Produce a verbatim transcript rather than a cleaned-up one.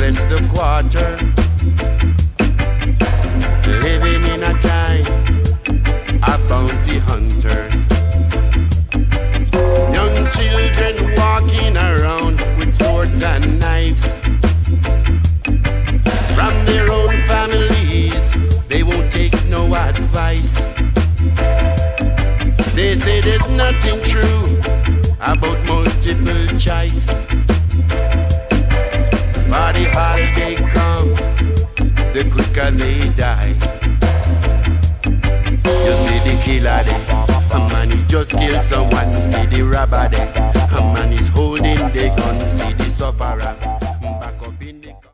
rest the quarter. Living in a time of bounty hunters. Young children walking around with swords and knives. From their own families, they won't take no advice. They say there's nothing true about multiple choice. But the harder they come, the quicker they die. You see the killer there, a man he just killed someone. You see the robber there,